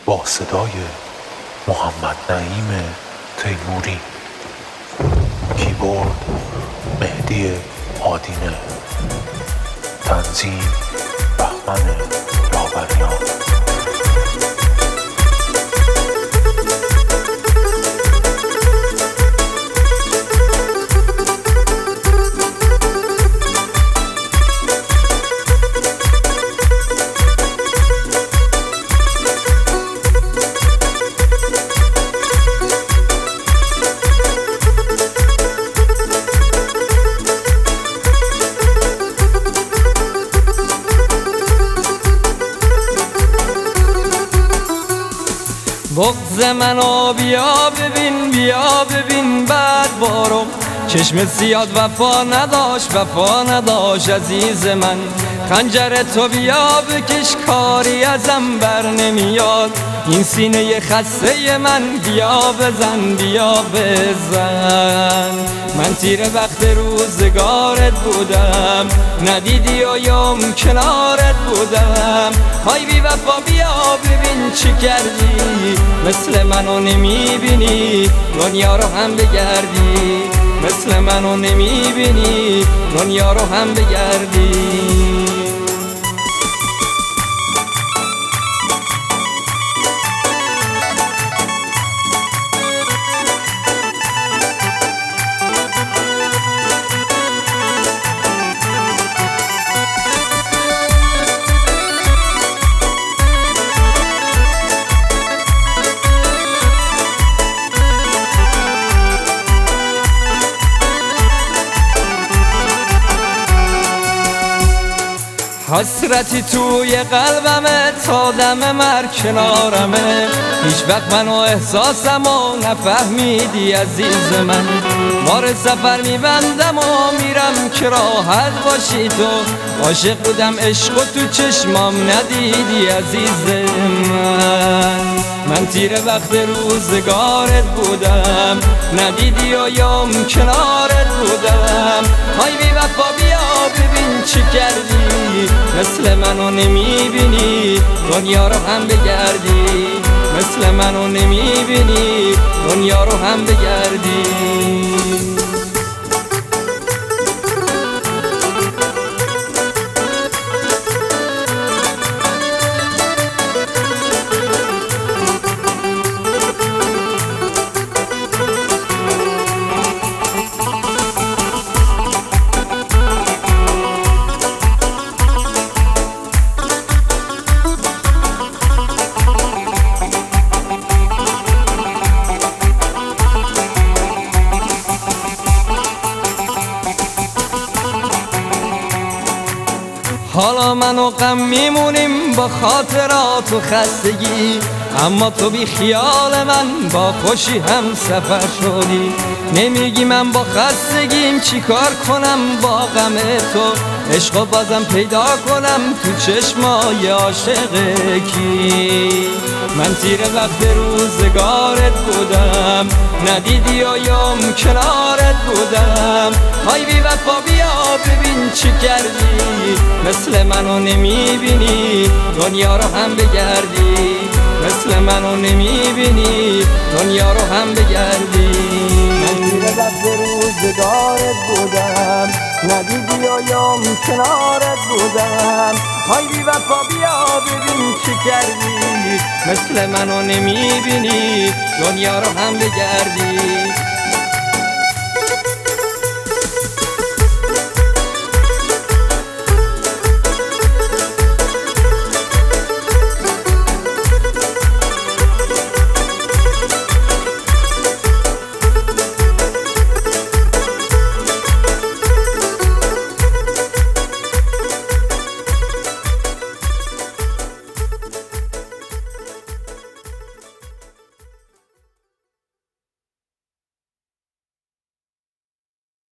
با صدای محمد نعیم تیموری، کیبورد مهدی آدینه، تنظیم بهمن لاوریان. بغض منو بیا ببین بعد بارو، چشم زیاد وفا نداشت عزیز من. خنجر تو بیا بکش کاری ازم بر نمیاد، این سینه خسته من بیا بزن. من تیر وقت روزگارت بودم، ندیدی و یم کنارت بودم. های بی وفا بیا ببین چی کردی، مثل منو نمیبینی دنیا رو هم بگردی، مثل منو نمیبینی دنیا رو هم بگردی. حسرتی توی قلبمه تا دم مرگ کنارمه، هیچ وقت منو احساسمو نفهمیدی عزیز من. بار سفر میبندم و میرم که راحت باشی تو، عاشق بودم عشق و تو چشمام ندیدی عزیز من تیر وقت روزگارت بودم، ندیدی و یم کنارت بودم. های بی وفا بیا ببین چی کردی، مثل منو نمیبینی دنیا رو هم بگردی، مثل منو نمیبینی دنیا رو هم بگردی. حالا من و غم میمونیم با خاطرات و خستگی، اما تو بی خیال من با خوشی هم سفر شدی. نمیگی من با خستگیم چی کار کنم با غم تو، عشق و بازم پیدا کنم تو چشمای عاشق کی. من تیر وقت روزگارت بودم، ندیدی و یم کنارت بودم. های بی وفا بیا ببین چی کردی، مثل منو نمیبینی دنیا رو هم بگردی، مثل منو نمیبینی دنیا رو هم بگردی. من تیر وقت روزگارت بودم، ندیدی و یم کنارت بودم. های بی وفا بیا ببین چی کردی، مثل منو نمیبینی دنیا رو هم بگردی،